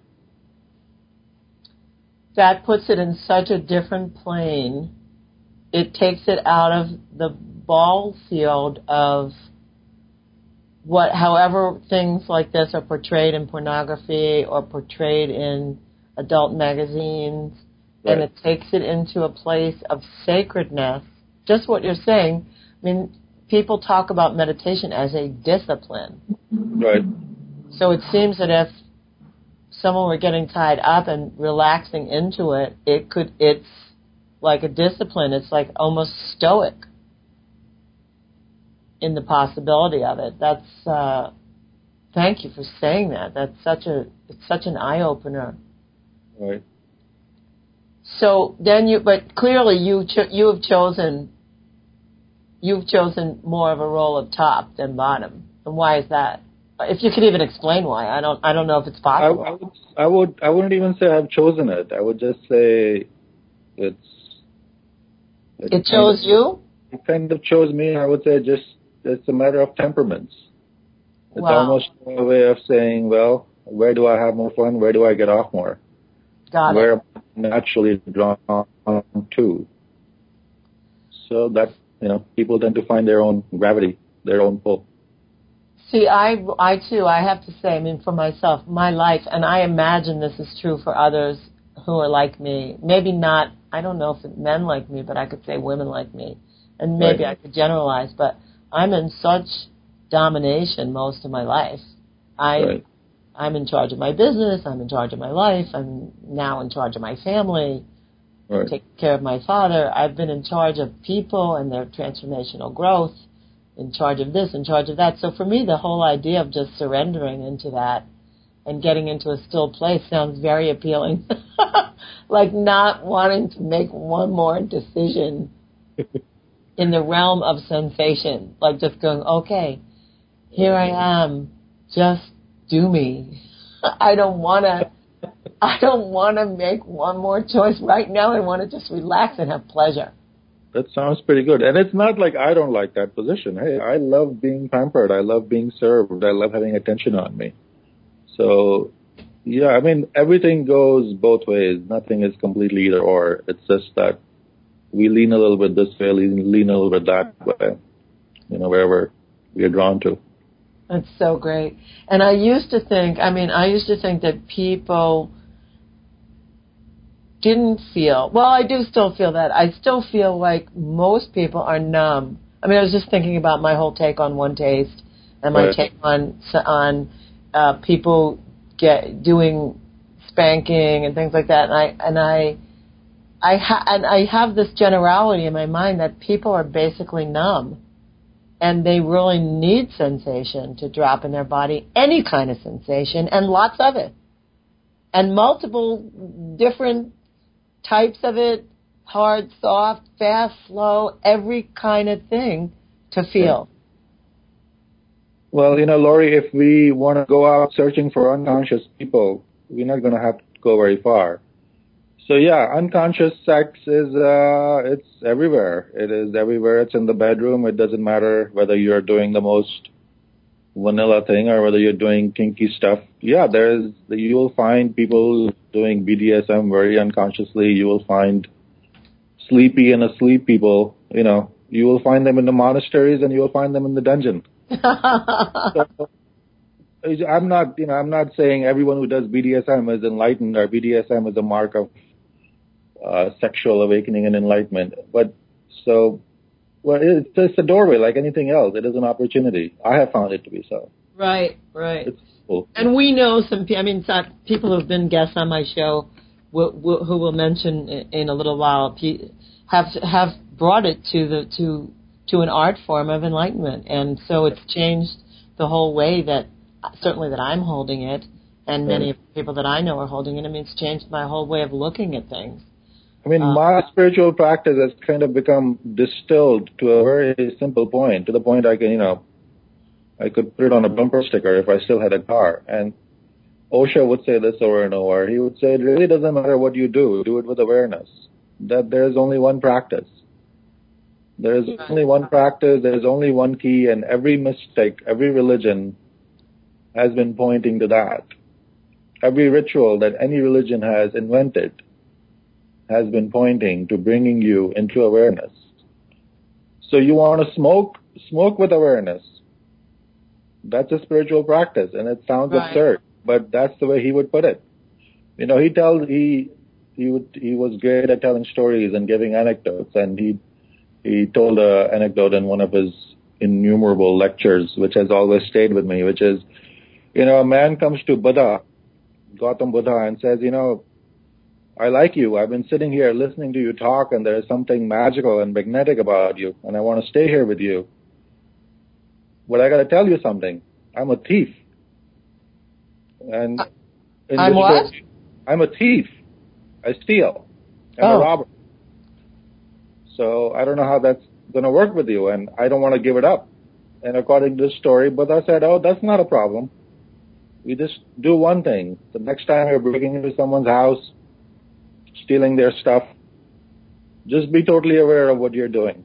That puts it in such a different plane. It takes it out of the ball field of what, however things like this are portrayed in pornography or portrayed in adult magazines, right. And it takes it into a place of sacredness. Just what you're saying. I mean, people talk about meditation as a discipline. Right. So it seems that if someone were getting tied up and relaxing into it, it could, it's like a discipline. It's like almost stoic in the possibility of it. That's, uh, thank you for saying that. That's such a, it's such an eye-opener. Right. So then you, but clearly you, cho- you have chosen, you've chosen more of a role of top than bottom. And why is that? If you could even explain why, I don't. I don't know if it's possible. I, I would. I would. I wouldn't even say I've chosen it. I would just say it's. It, it chose of, you. It kind of chose me. I would say just it's a matter of temperaments. It's wow. almost a way of saying, well, where do I have more fun? Where do I get off more? Got where it. I'm naturally drawn to. So that you know, people tend to find their own gravity, their own pull. See, I, I too, I have to say, I mean, for myself, my life, and I imagine this is true for others who are like me. Maybe not, I don't know if it's men like me, but I could say women like me. And maybe right. I could generalize, but I'm in such domination most of my life. I, right. I'm in charge of my business. I'm in charge of my life. I'm now in charge of my family. Right. Take care of my father. I've been in charge of people and their transformational growth. In charge of this, in charge of that. So for me, the whole idea of just surrendering into that and getting into a still place sounds very appealing. Like not wanting to make one more decision in the realm of sensation. Like just going, okay, here I am, just do me. I don't want to, I don't want to make one more choice right now. I want to just relax and have pleasure. That sounds pretty good. And it's not like I don't like that position. Hey, I love being pampered. I love being served. I love having attention on me. So, yeah, I mean, everything goes both ways. Nothing is completely either or. It's just that we lean a little bit this way, lean, lean a little bit that way, you know, wherever we are drawn to. That's so great. And I used to think, I mean, I used to think that people didn't feel, well, I do still feel that. I still feel like most people are numb. I mean, I was just thinking about my whole take on One Taste and my right. take on on uh, people get doing spanking and things like that. And I and I I ha- and I have this generality in my mind that people are basically numb, and they really need sensation to drop in their body, any kind of sensation, and lots of it, and multiple different types of it, hard, soft, fast, slow, every kind of thing to feel. Well, you know, Laurie, if we want to go out searching for unconscious people, we're not going to have to go very far. So, yeah, unconscious sex is, uh, it's everywhere. It is everywhere. It's in the bedroom. It doesn't matter whether you're doing the most vanilla thing or whether you're doing kinky stuff. Yeah, there's, you will find people doing B D S M very unconsciously. You will find sleepy and asleep people, you know, you will find them in the monasteries and you will find them in the dungeon. so, I'm not, you know, I'm not saying everyone who does B D S M is enlightened or B D S M is a mark of uh, sexual awakening and enlightenment. But so, well, it's just a doorway like anything else. It is an opportunity. I have found it to be so. Right, right. It's cool. And we know some, I mean, some people who have been guests on my show will, will, who will mention in a little while have have brought it to the to to an art form of enlightenment, and so it's changed the whole way that certainly that I'm holding it, and many of the people that I know are holding it. I mean, it's changed my whole way of looking at things. I mean, uh, my spiritual practice has kind of become distilled to a very simple point, to the point I can, you know, I could put it on a bumper sticker if I still had a car. And Osho would say this over and over. He would say, it really doesn't matter what you do, do it with awareness. That there's only one practice. There is only one practice, there is only one key, and every mistake, every religion has been pointing to that. Every ritual that any religion has invented has been pointing to bringing you into awareness. So you want to smoke, smoke with awareness. That's a spiritual practice, and it sounds right. absurd, but that's the way he would put it. You know, he tells he he would he was great at telling stories and giving anecdotes, and he he told an anecdote in one of his innumerable lectures, which has always stayed with me, which is, you know, a man comes to Buddha, Gautam Buddha, and says, you know, I like you. I've been sitting here listening to you talk, and there is something magical and magnetic about you, and I want to stay here with you. But I got to tell you something. I'm a thief. And in I'm what? Story, I'm a thief. I steal. I'm oh. a robber. So I don't know how that's going to work with you, and I don't want to give it up. And according to this story, Buddha said, oh, that's not a problem. You just do one thing. The next time you're breaking into someone's house, stealing their stuff, just be totally aware of what you're doing.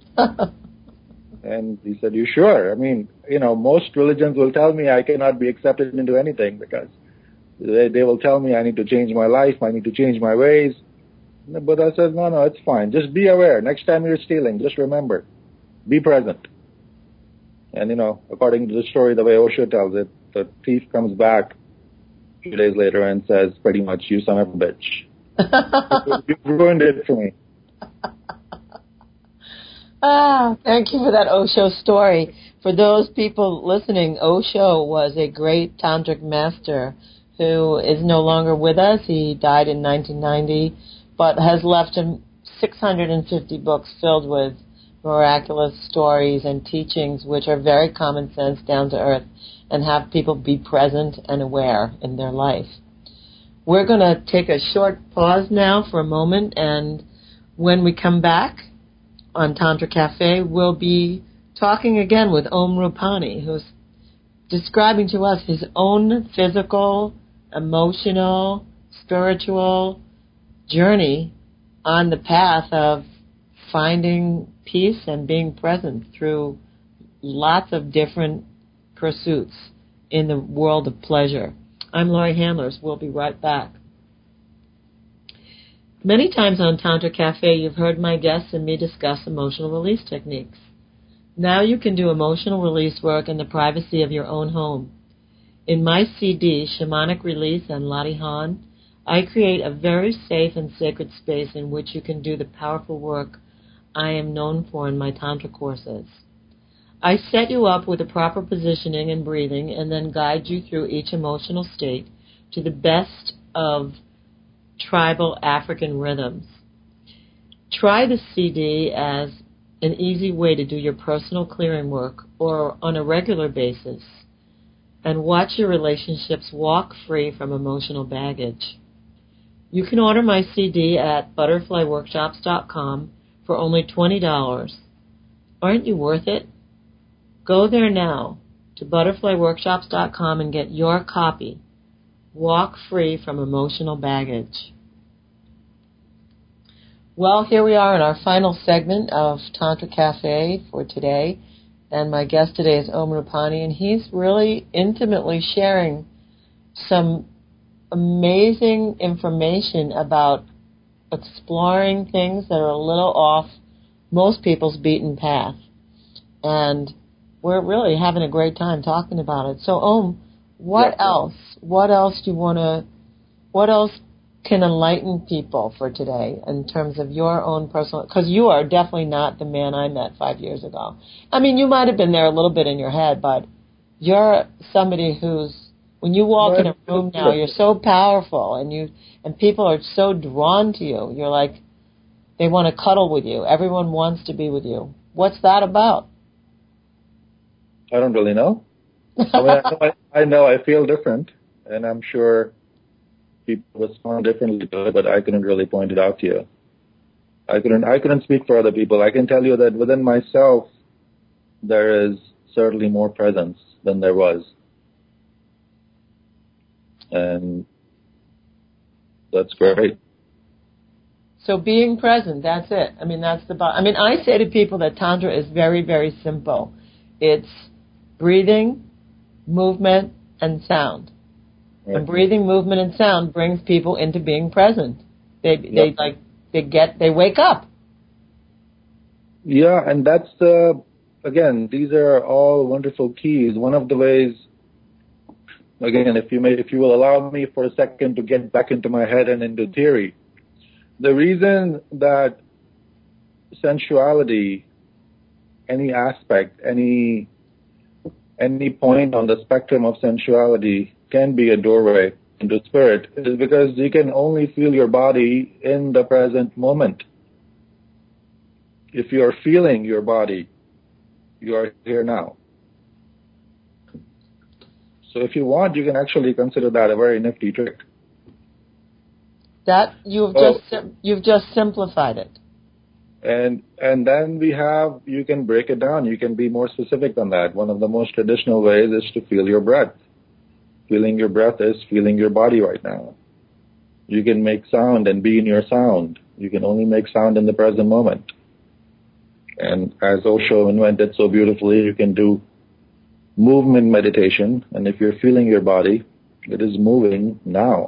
And he said, you sure? I mean, you know, most religions will tell me I cannot be accepted into anything because they, they will tell me I need to change my life, I need to change my ways. And the Buddha says, no, no, it's fine. Just be aware. Next time you're stealing, just remember, be present. And, you know, according to the story, the way Osho tells it, the thief comes back a few days later and says, pretty much, you son of a bitch. You've ruined it for me. Ah, thank you for that Osho story. For those people listening, Osho was a great tantric master who is no longer with us. He died in nineteen ninety, but has left him six hundred fifty books filled with miraculous stories and teachings which are very common sense, down to earth, and have people be present and aware in their life. We're going to take a short pause now for a moment, and when we come back on Tantra Cafe, we'll be talking again with Om Rupani, who's describing to us his own physical, emotional, spiritual journey on the path of finding peace and being present through lots of different pursuits in the world of pleasure. I'm Laurie Handlers. We'll be right back. Many times on Tantra Cafe, you've heard my guests and me discuss emotional release techniques. Now you can do emotional release work in the privacy of your own home. In my C D, Shamanic Release and Latihan, I create a very safe and sacred space in which you can do the powerful work I am known for in my Tantra courses. I set you up with the proper positioning and breathing and then guide you through each emotional state to the best of tribal African rhythms. Try the C D as an easy way to do your personal clearing work or on a regular basis, and watch your relationships walk free from emotional baggage. You can order my C D at butterfly workshops dot com for only twenty dollars. Aren't you worth it? Go there now to butterfly workshops dot com and get your copy. Walk free from emotional baggage. Well, here we are in our final segment of Tantra Cafe for today. And my guest today is Om Rupani, and he's really intimately sharing some amazing information about exploring things that are a little off most people's beaten path. And we're really having a great time talking about it. So, Om, What Yep. else? What else do you want to, what else can enlighten people for today in terms of your own personal, because you are definitely not the man I met five years ago. I mean, you might have been there a little bit in your head, but you're somebody who's, when you walk in a room now, you're so powerful, and you and people are so drawn to you. You're like, they want to cuddle with you. Everyone wants to be with you. What's that about? I don't really know. I mean, I know I, I know I feel different, and I'm sure people respond differently to it, but I couldn't really point it out to you. I couldn't I couldn't speak for other people. I can tell you that within myself, there is certainly more presence than there was. And that's great. So being present, that's it. I mean, that's the, I mean, I say to people that Tantra is very, very simple. It's breathing, movement, and sound. Right. And breathing, movement, and sound brings people into being present. They, Yep. they like, they get, they wake up. Yeah, and that's the, again, these are all wonderful keys. One of the ways, again, if you may, if you will allow me for a second to get back into my head and into theory, the reason that sensuality, any aspect, any any point on the spectrum of sensuality can be a doorway into spirit is because you can only feel your body in the present moment. If you're feeling your body, you are here now. So if you want, you can actually consider that a very nifty trick. That you've Oh. just you've just simplified it. And and then we have, you can break it down. You can be more specific than that. One of the most traditional ways is to feel your breath. Feeling your breath is feeling your body right now. You can make sound and be in your sound. You can only make sound in the present moment. And as Osho invented so beautifully, you can do movement meditation. And if you're feeling your body, it is moving now.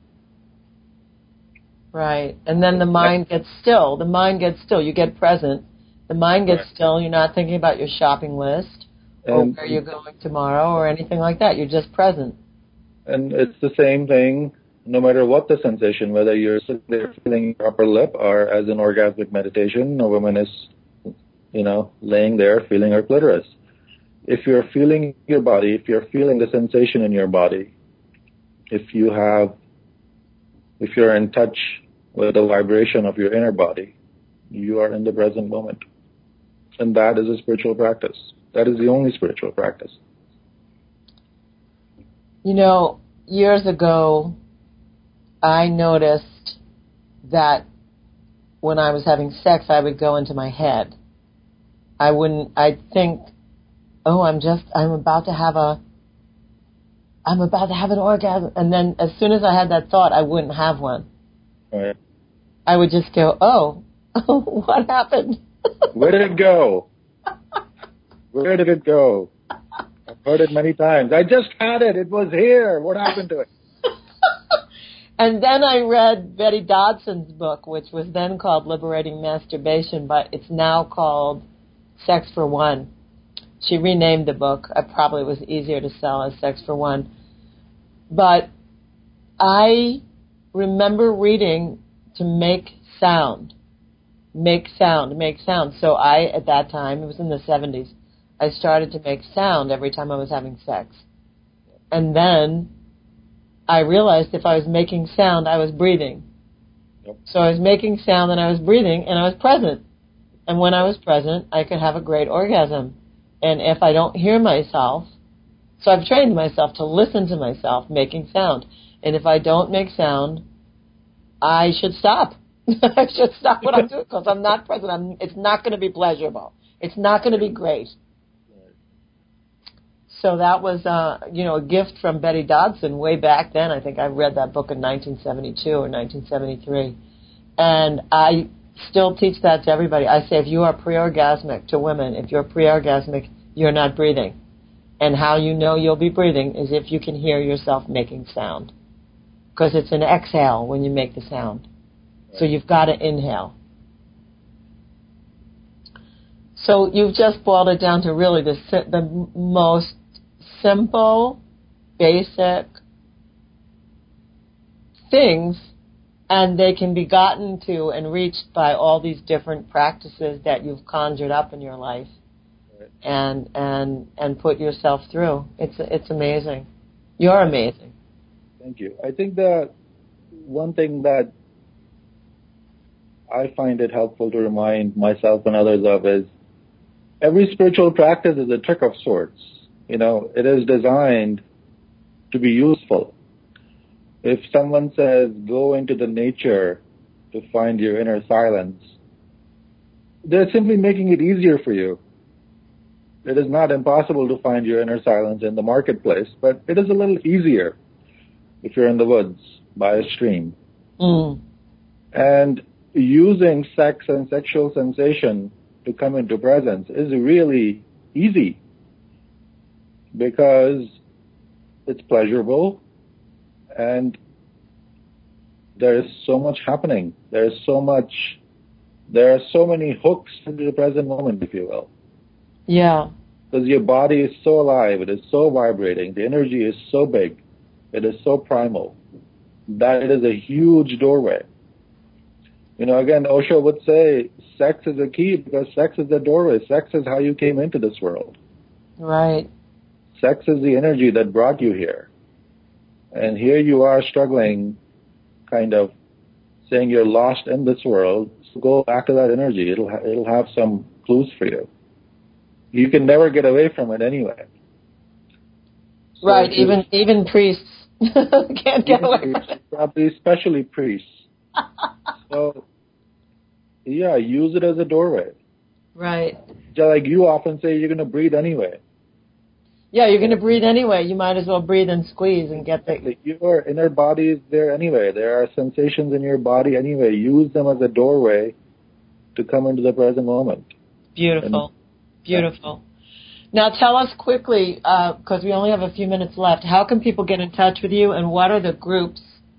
Right. And then the mind gets still. The mind gets still. You get present. The mind gets Right. still. You're not thinking about your shopping list or And, where you're going tomorrow or anything like that. You're just present. and it's the same thing no matter what the sensation, whether you're sitting there feeling your upper lip or as an orgasmic meditation, a woman is, you know, laying there feeling her clitoris. If you're feeling your body, if you're feeling the sensation in your body, if you have, if you're in touch with the vibration of your inner body, you are in the present moment. And that is a spiritual practice. That is the only spiritual practice. You know, years ago, I noticed that when I was having sex, I would go into my head. I wouldn't, I'd think, oh, I'm just, I'm about to have a, I'm about to have an orgasm. And then as soon as I had that thought, I wouldn't have one. Right. I would just go, oh, oh, what happened? Where did it go? Where did it go? I've heard it many times. I just had it. It was here. What happened to it? And then I read Betty Dodson's book, which was then called Liberating Masturbation, but it's now called Sex for One. She renamed the book. It probably was easier to sell as Sex for One. But I remember reading to make sound, make sound, make sound. So I, at that time, it was in the seventies, I started to make sound every time I was having sex. And then I realized if I was making sound, I was breathing. Yep. So I was making sound and I was breathing and I was present. And when I was present, I could have a great orgasm. And if I don't hear myself, so I've trained myself to listen to myself making sound. And if I don't make sound, I should stop. I should stop what I'm doing because I'm not present. I'm, it's not going to be pleasurable. It's not going to be great. So that was, uh, you know, a gift from Betty Dodson way back then. I think I read that book in nineteen seventy-two or nineteen seventy-three. And I still teach that to everybody. I say if you are pre-orgasmic to women, if you're pre-orgasmic, you're not breathing. And how you know you'll be breathing is if you can hear yourself making sound. Because it's an exhale when you make the sound. So you've got to inhale. So you've just boiled it down to really the the most simple, basic things, and they can be gotten to and reached by all these different practices that you've conjured up in your life, right. and and and put yourself through. It's it's amazing. You're amazing. Thank you. I think that one thing that I find it helpful to remind myself and others of is every spiritual practice is a trick of sorts. You know, it is designed to be useful. If someone says, go into the nature to find your inner silence, they're simply making it easier for you. It is not impossible to find your inner silence in the marketplace, but it is a little easier if you're in the woods by a stream. Mm. And using sex and sexual sensation to come into presence is really easy because it's pleasurable and there is so much happening. There is so much, there are so many hooks into the present moment, if you will. Yeah. Because your body is so alive, it is so vibrating, the energy is so big, it is so primal, that it is a huge doorway. You know, again, Osho would say sex is a key because sex is the doorway. Sex is how you came into this world. Right. Sex is the energy that brought you here. And here you are struggling, kind of saying you're lost in this world. So go back to that energy. It'll ha- it'll have some clues for you. You can never get away from it anyway. So right. Even you, even priests can't get away priests, from it. Probably especially priests. So, yeah, use it as a doorway. Right. Just like you often say, you're going to breathe anyway. Yeah, you're going to breathe anyway. You might as well breathe and squeeze and get the... Your inner body is there anyway. There are sensations in your body anyway. Use them as a doorway to come into the present moment. Beautiful. And, Beautiful. Yeah. Now tell us quickly, because uh, we only have a few minutes left, how can people get in touch with you and what are the groups?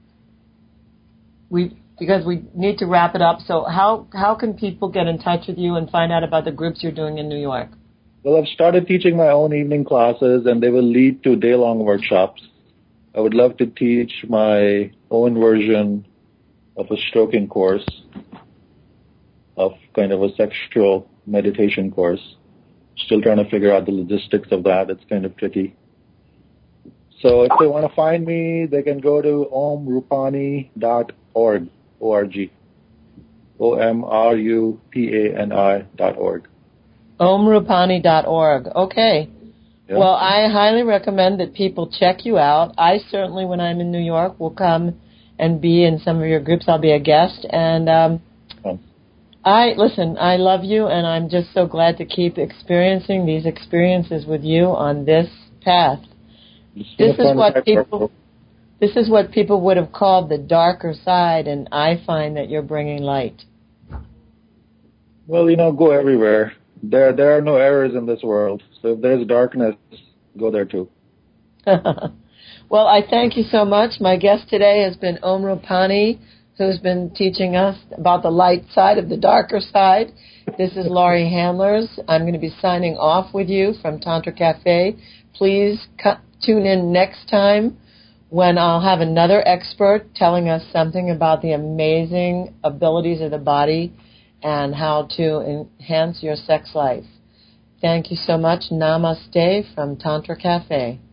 We Because we need to wrap it up. So how, how can people get in touch with you and find out about the groups you're doing in New York? Well, I've started teaching my own evening classes, and they will lead to day-long workshops. I would love to teach my own version of a stroking course, of kind of a sexual meditation course. Still trying to figure out the logistics of that. It's kind of tricky. So if they want to find me, they can go to om rupani dot org, O R G. O M R U P A N I dot org. om rupani dot org. Okay. Yeah. Well, I highly recommend that people check you out. I certainly, when I'm in New York, will come and be in some of your groups. I'll be a guest. And um, oh. I listen, I love you, and I'm just so glad to keep experiencing these experiences with you on this path. This is what people... This is what people would have called the darker side, and I find that you're bringing light. Well, you know, go everywhere. There there are no errors in this world. So if there's darkness, go there too. Well, I thank you so much. My guest today has been Om Rupani, who's been teaching us about the light side of the darker side. This is Laurie Handlers. I'm going to be signing off with you from Tantra Cafe. Please co- tune in next time, when I'll have another expert telling us something about the amazing abilities of the body and how to enhance your sex life. Thank you so much. Namaste from Tantra Cafe.